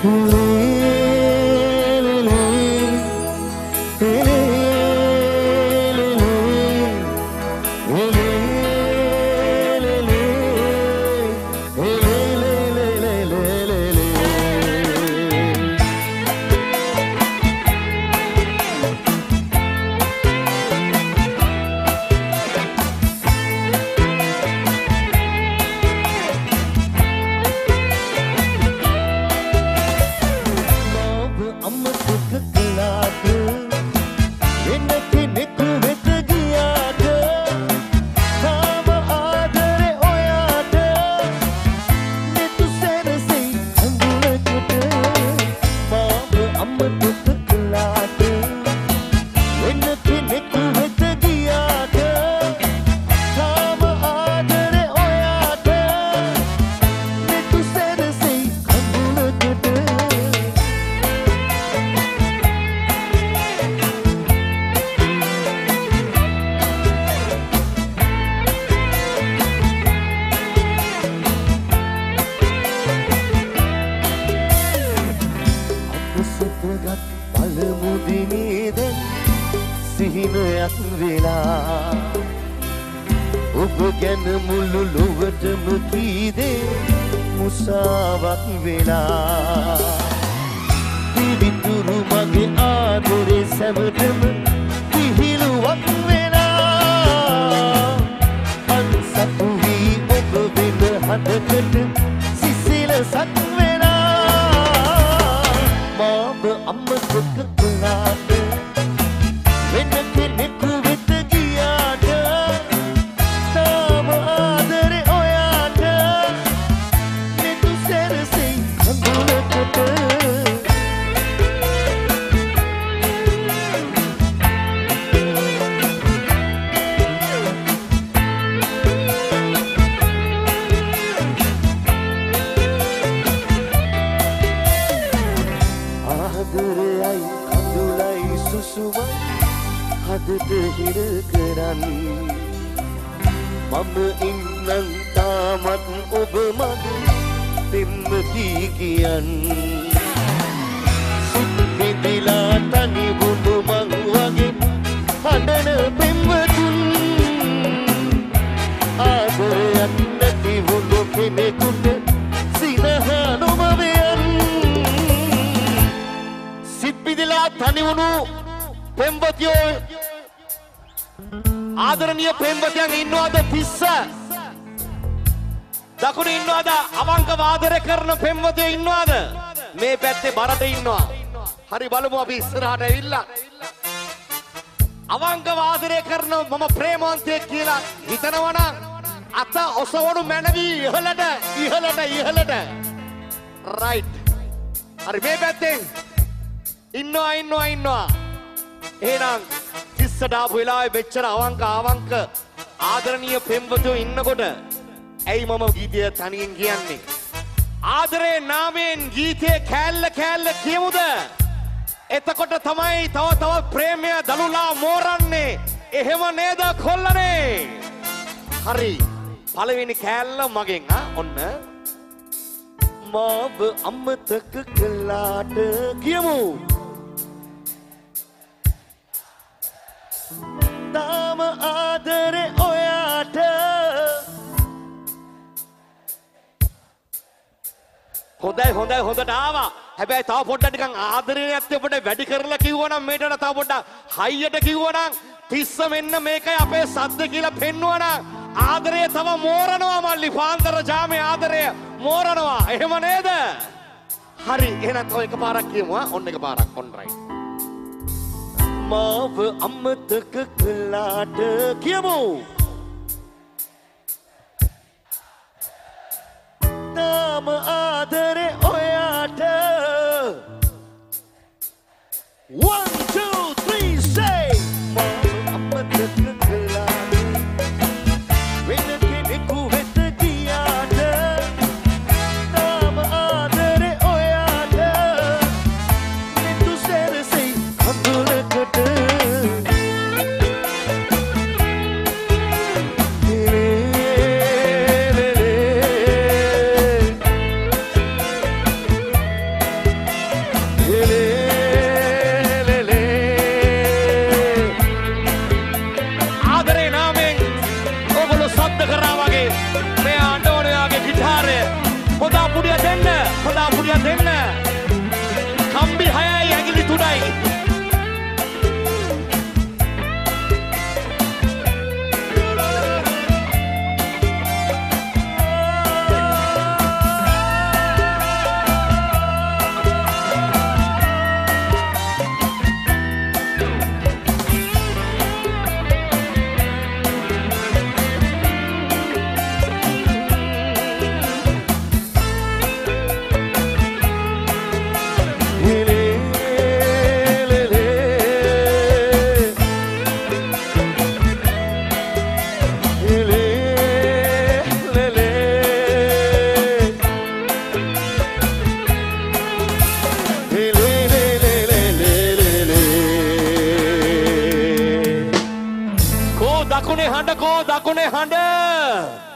ආදරණීය පෙම්වතියන් ඉන්නවද පිස්ස? දකුණේ ඉන්නවද අවංකව ආදරය කරන පෙම්වතියෝ ඉන්නවද? මේ පැත්තේ බරට ඉන්නවා. හරි බලමු අපි ඉස්සරහට ඇවිල්ලා. අවංකව ආදරය කරන මම ප්‍රේමවන්තයෙක් කියලා හිතනවා නම් අත ඔසවණු මැනවි ඉහළට. රයිට්. හරි මේ පැත්තෙන් ඉන්නවා. එහෙනම් දාපු වෙලාවේ මෙච්චර අවංක ආදරණීය පෙම්වතියෝ ඉන්නකොට ඇයි මම ගීතය තනියෙන් කියන්නේ? ආදරේ නාමයෙන් ගීතේ කෑල්ල කියමුද? එතකොට තමයි තව ප්‍රේමය දලුලා මෝරන්නේ. එහෙම නේද කොල්ලනේ? හරි. පළවෙනි කෑල්ල මගෙන් ඔන්න. මාව අමතක කළාට කියමු. තාම ආදරේ ඔයාට හොඳට ආවා. හැබැයි තව පොඩ්ඩක් නිකන් ආදරේ නැත්තේ පොඩ්ඩක් වැඩි කරලා කිව්වනම් මේකට තව පොඩ්ඩක් හයියට කිව්වනම් තිස්ස මෙන්න මේකයි අපේ සද්ද කියලා පෙන්වුවනම් ආදරේ තව මෝරනවා මල්ලි. පාන්දර ජාමේ ආදරය මෝරනවා. එහෙම නේද? හරි. එහෙනම් ඔය එකපාරක් කියමු. ඔන්න එකපාරක්. ඔන්න රයිට්. මාව අමතක කළාට කියමු. තාම ආදරේ ඔයාට. 1 2 3 say. මාව අමතක කළාට වෙන කෙනෙකු වෙත ගියාට. තාම ආදරේ ඔයාට. නිතු සැරසෙයි අඳුරකට. ආදරේ නාමෙන් ඔගොල්ලෝ සද්ද කරා වගේ මේ ආණ්ඩෝනයාගේ ගිටාරය හොඳ අපුඩිය දෙන්න කම්බි 6යි ඇඟිලි 3යි දකුණේ හඬ